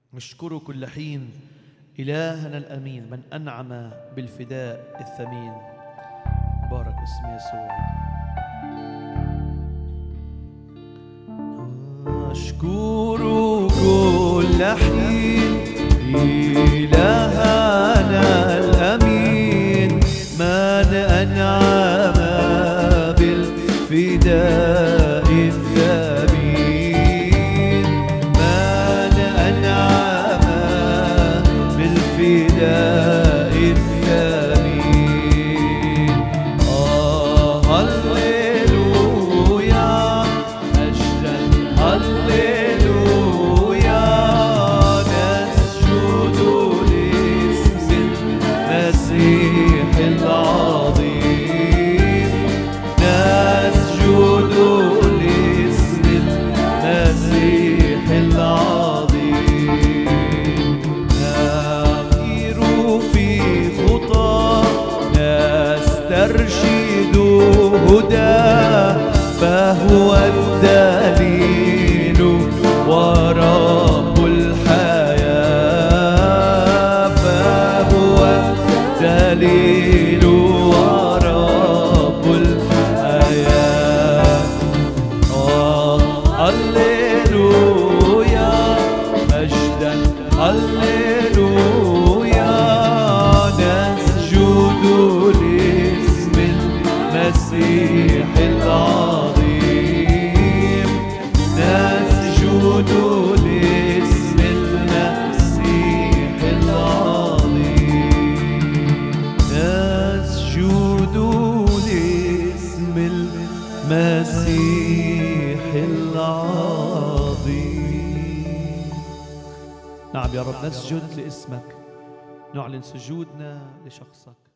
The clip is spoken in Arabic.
نشكره كل حين إلهنا الأمين من أنعم بالفداء الثمين. بارك اسم يسوع. أشكره كل حين إلهنا الأمين من أنعم بالفداء الثمين، من أنعم بالفداء الثمين. هللويا مجدا، هللويا نسجد لاسم المسيح العظيم، نسجد لاسم المسيح العظيم. نغير في خطاه نسترشد هداه، فهو الدليل ورب الحياة، فهو الدليل ورب الحياة. هللويا مجدا، هللويا نسجد لاسم المسيح العظيم، نسجد لاسم المسيح العظيم، نسجد لاسم المسيح العظيم. نعم يا رب، نسجد لاسمك، نعلن سجودنا لشخصك.